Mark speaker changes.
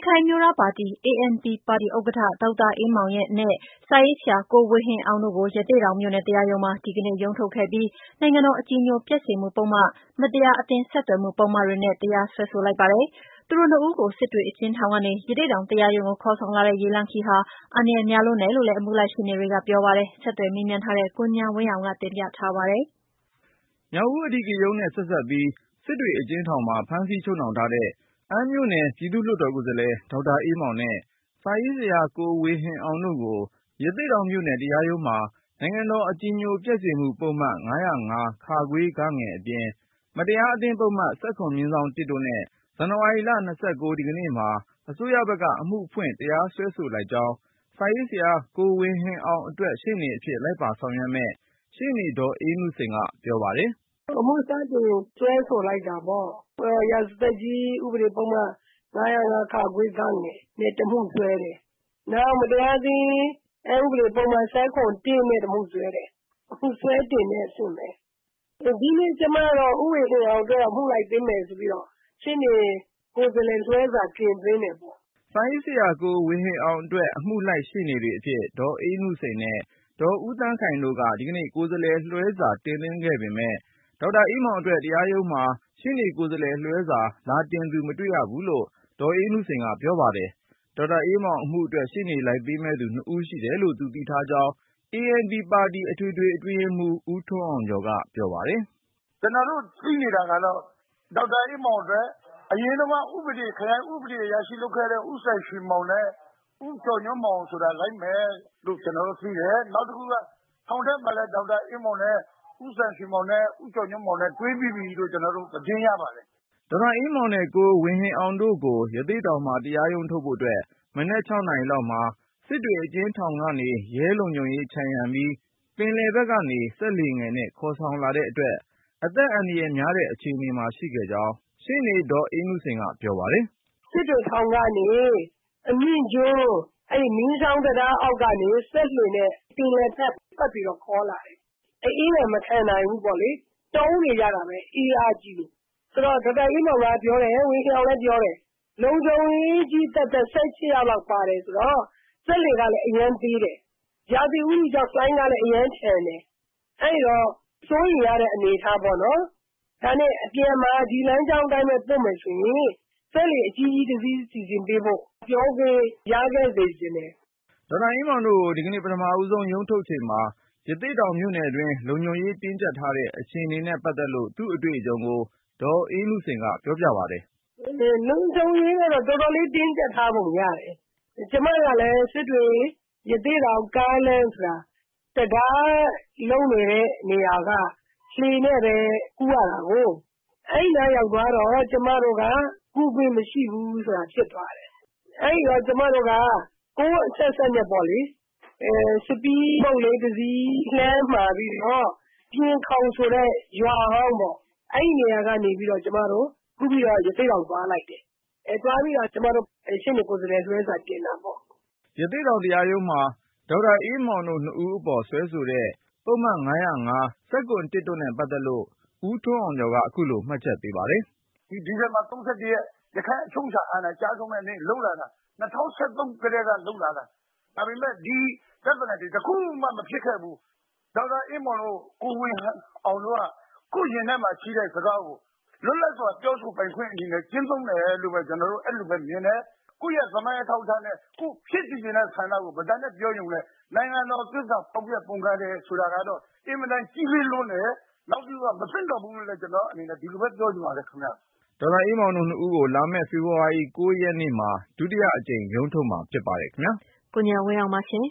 Speaker 1: ခိုင်အမျိုးသားပါတီ ANP ပါတီဥက္ကဋ္ဌ ဒေါက်တာအေးမောင်နဲ့ စာရေးဆရာ ကိုဝေဟင်အောင်တို့ကို ရသေ့တောင်မြို့နယ်တရားရုံးမှာ ဒီကနေ့ရုံးထုတ်ခဲ့ပြီး နိုင်ငံတော်အကြည်ညိုပျက်စေမှုပုဒ်မ၊ မတရားအသင်းဆက်သွယ်မှုပုဒ်မတွေနဲ့ တရားစွဲဆိုလိုက်ပါတယ်။ သူတို့နှစ်ဦးကို စစ်တွေအကျဉ်းထောင်ကနေ ရသေ့တောင်တရားရုံးကိုခေါ်ဆောင်လာတဲ့ ရေလမ်းခရီးဟာ အန္တရာယ်များလွန်းတယ်လို့လည်း အမှုလိုက်ရှေ့နေတွေကပြောပါတယ်။ ဆက်သွယ်မေးမြန်းထားတဲ့ ကိုဉာဏ်ဝင်းအောင်က တင်ပြထားပါတယ်
Speaker 2: ။ မြောက်ဦးအဓိကရုဏ်းနဲ့ဆက်စပ်ပြီး စစ်တွေအကျဉ်းထောင်မှာ ဖမ်းဆီးချုပ်နှောင်ထားတဲ့ အမ်းမြို့နယ်ပြည်သူ့လွှတ်တော်ကိုယ်စားလှယ် ဒေါက်တာအေးမောင်နဲ့ စာရေးဆရာ ကိုဝေဟင်အောင်တို့ကို ရသေ့တောင်မြို့နယ်တရားရုံးမှာ နိုင်ငံတော်အကြည်ညိုပျက်စေမှုပုဒ်မ ၅၀၅ အပြင် မတရားအသင်းပုဒ်မ ၁၇/၁ တို့နဲ့ ဇန်နဝါရီလ ဒီကနေ့မှာ အစိုးရဘက်က အမှုဖွင့်တရားစွဲဆိုလိုက်ကြောင်း စာရေးဆရာ ကိုဝေဟင်အောင်အတွက် ရှေ့နေအဖြစ်လိုက်ပါဆောင်ရွက်မယ့် ရှေ့နေဒေါ်အေးနုစိန်ကပြောပါတယ်
Speaker 3: ။ “အမှုစတင်စွဲဆိုလိုက်တာပေါ့။ ရာဇသတ်ကြီးဥပဒေပုဒ်မ ၅၀၅ နဲ့တမှုစွဲတယ်။ နောက်မတရားအသင်းဥပဒေပုဒ်မ ၁၇/၁ နဲ့တမှုစွဲတယ်။ အခုစွဲတင်တဲ့အဆင့်ပဲ။ ဒီနေ့ကျမကတော့ ဦးဝေဟင်အောင်အတွက် အမှုလိုက်ပေးမယ်ဆိုပြီးတော့ ရှေ့နေကိုယ်စားလှယ်လွှဲစာတင်သွင်းတယ်ပေါ့။
Speaker 2: ” စာရေးဆရာကိုဝေဟင်အောင်အတွက် အမှုလိုက်ရှေ့နေတွေအဖြစ် ဒေါ်အေးနုစိန်နဲ့ ဒေါ်ဦးသန်းခိုင်တို့က ဒီကနေ့ကိုယ်စားလှယ်လွှဲစာတင်သွင်းခဲ့ပေမယ့် ဒေါက်တာအေးမောင်အတွက် တရားရုံးမှာ ရှေ့နေကိုယ်စားလှယ်လွှဲစာ လာတင်သူမတွေ့ရဘူးလို့ ဒေါ်အေးနုစိန်ကပြောပါတယ်။ ဒေါက်တာအေးမောင်အမှုအတွက် ရှေ့နေလိုက်ပေးမယ့်သူ 2 ဦးရှိတယ်လို့ သူသိထားကြောင်း ANP ပါတီအထွေထွေအတွင်းရေးမှူး ဦးထွန်းအောင်ကျော်ကပြောပါတယ်
Speaker 4: ။ “ကျနော်တို့သိနေတာကတော့ ဒေါက်တာအေးမောင်အတွက် အရင်တုန်းကခရိုင်ဥပဒေအရာရှိလုပ်ခဲ့တဲ့ ဦးစံရွှေမောင်နဲ့ ဦးကျော်ညွန့်မောင်ဆိုတာလိုက်မယ်လို့ ကျနော်တို့သိတယ်။ နောက်တခုက ထောင်ထဲမှာလည်း ဒေါက်တာအေးမောင်နဲ့ ဦးစံရွှေမောင်နဲ့ ဦးကျော်ညွန့်မောင်နဲ့တွေ့ပြီးပြီလို့ ကျနော်တို့သတင်းရပါတယ်။
Speaker 2: ” ဒေါက်တာအေးမောင်နဲ့ကိုဝေဟင်အောင်တို့ကို ရသေ့တောင်မှာ တရားရုံးထုတ်ဖို့အတွက် မနက် နာရီလောက်မှာ စစ်တွေအကျဉ်းထောင်ကနေ ရဲလုံခြုံရေးခြံရံပြီး ပင်လယ်ဘက်ကနေ စက်လှေငယ်နဲ့ခေါ်ဆောင်လာတဲ့အတွက် အသက်အန္တရာယ်များတဲ့အခြေအနေမှာရှိခဲ့ကြောင်း ရှေ့နေဒေါ်အေးနုစိန်ကပြောပါတယ်
Speaker 3: ။ “စစ်တွေထောင်ကနေ အမြင့်ကျွန်း မြင်းချောင်းတံတားအောက်ကနေ စက်လှေနဲ့ပင်လယ်ဘက်ပတ်ပြီးတော့ခေါ်လာတယ်။ အအေးတော့မခံနိုင်ဘူးပေါ့လေ။ တုန်နေကြတာပဲ အေးအားကြီးလို့။ ဆိုတော့ဒေါက်တာအေးမောင်ကပြောတယ်၊ ဝေဟင်အောင်လည်းပြောတယ်။ လုံခြုံရေးကြီးသက်သက် ၁၈ ယောက်လောက်ပါတယ်ဆိုတော့ စက်လှေကလည်းအရမ်းသေးတယ်။ ရာသီဥတုကြောင့်လှိုင်းကလည်းအရမ်းထန်တယ်။ အဲဒီတော့စိုးရိမ်ရတဲ့အနေအထားပေါ့နော်။ ဒါနဲ့အပြန်မှာ ဒီလမ်းကြောင်းအတိုင်းပဲပို့မယ်ဆိုရင် စက်လှေအကြီးကြီးတစီးစီစဉ်ပေးဖို့ ပြောခွင့်ရခဲ့စေချင်တယ်။
Speaker 2: ” ဒေါက်တာအေးမောင်တို့ကို ဒီကနေ့ပထမဆုံးရုံးထုတ်ချိန်မှာ ရသေ့တောင်မြို့နယ်တွင်း လုံခြုံရေးတင်းကျပ်ထားတဲ့အခြေအနေနဲ့ပတ်သက်လို့ သူ့အတွေ့အကြုံကို ဒေါ်အေးနုစိန်ကပြောပြပါတယ်
Speaker 3: ။ “လုံခြုံရေးကတော့တော်တော်လေးတင်းကျပ်ထားပုံရတယ်။ ကျမကလည်းစစ်တွေရသေ့တောင်ကားလမ်းဆိုတာ တံတားလုပ်နေတဲ့နေရာက လှေနဲ့ပဲကူးရတာကိုး။ အဲဒီနားရောက်သွားတော့ ကျမတို့ကကူးခွင့်မရှိဘူးဆိုတာဖြစ်သွားတယ်။ အဲဒီတော့ကျမတို့က ကုန်းအဆက်ဆက်နဲ့ပေါ့လေ စပီးဘုတ်လေးတစီးလှမ်းမှာပြီးတော့ ပြင်ခေါင်ဆိုတဲ့ရွာဟောင်းပေါ့ အဲဒီနေရာကနေပြီးတော့ ကျမတို့ကူးပြီးတော့ ရသေ့တောင်သွားလိုက်တယ်။ သွားပြီးတော့ကျမတို့ရှေ့နေကိုယ်စားလှယ်လွှဲစာတင်တာပေါ့။
Speaker 2: ” ရသေ့တောင်တရားရုံးမှာ ဒေါက်တာအေးမောင်တို့ 2 ဦးအပေါ်စွဲဆိုတဲ့ ပုဒ်မ ၅၀၅ တို့နဲ့ပတ်သက်လို့ ဦးထွန်းအောင်ကျော်က ခုလိုမှတ်ချက်ပေးပါတယ်
Speaker 4: ။ “ဒီဇင်ဘာ ရက် ရခိုင့်အချုပ်အခြာအာဏာကျဆုံးတဲ့နေ့လုပ်လာတာ ၂၀၁၃ ကတည်းကလုပ်လာတာ။ ဒါပေမယ့်ဒီပြဿနာတွေတခုမှမဖြစ်ခဲ့ဘူး။ ဒေါက်တာအေးမောင်တို့ ကိုဝေဟင်အောင်တို့က ကိုယ့်ရင်ထဲမှာရှိတဲ့စကားကို လွတ်လပ်စွာပြောဆိုပိုင်ခွင့်အနေနဲ့ကျင့်သုံးတယ်လို့ပဲ ကျနော်တို့အဲလိုပဲမြင်တယ်။ ကိုယ့်ရဲ့သမိုင်းအထောက်အထားနဲ့ ကိုယ်ဖြစ်စေချင်တဲ့ဆန္ဒကိုဘယ်သူနဲ့ပြောရုံနဲ့ နိုင်ငံတော်သစ္စာဖောက်ဖျက်ပုန်ကန်တယ်ဆိုတာကတော့ အင်မတန်ကြီးလေးလွန်းတယ်။ နောက်ပြီးတော့မသင့်တော်ဘူးလို့လည်း ကျနော့်အနေနဲ့ဒီလိုပဲပြောချင်ပါတယ်ခင်ဗျ။
Speaker 2: ” ဒေါက်တာအေးမောင်တို့ 2 ဦးကို လာမယ့်ဖေဖေါ်ဝါရီ ရက်နေ့မှာ ဒုတိယအကြိမ်ရုံးထုတ်မှာဖြစ်ပါတယ်ခင်ဗျာ
Speaker 1: ။ ကိုဉာဏ်ဝင်းအောင်ပါရှင်